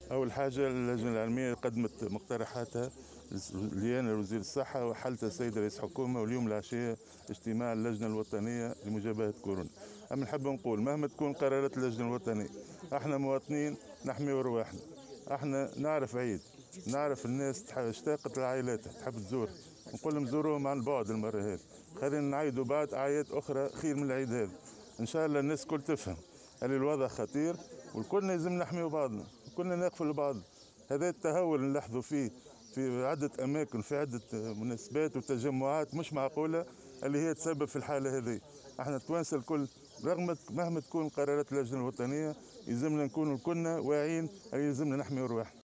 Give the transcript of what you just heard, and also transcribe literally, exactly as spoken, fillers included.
أول حاجة اللجنة العلمية قدمت مقترحاتها ليانا وزير الصحة وحلتها السيد رئيس حكومة، واليوم العشية اجتماع اللجنة الوطنية لمجابهة كورونا. أما نحب نقول مهما تكون قرارات اللجنة الوطنية، احنا مواطنين نحمي رواحنا. احنا نعرف عيد، نعرف الناس تح- اشتاقت لعائلاتها تحب تزور، نقول لهم زوروهم عن بعد المرة هذه. خلينا نعيدوا بعد أعياد أخرى خير من العيد هذا. إن شاء الله الناس كل تفهم اللي الوضع خطير، والكلنا لازم نحميوا بعضنا، كلنا نقفوا لبعض. هذا التهور اللي نلاحظوا فيه في عدة أماكن في عدة مناسبات وتجمعات مش معقولة، اللي هي تسبب في الحالة هذه. احنا التوانسة الكل رغم مهما تكون قرارات اللجنة الوطنية يلزمنا نكونوا كلنا واعيين، يلزمنا نحمي روحنا.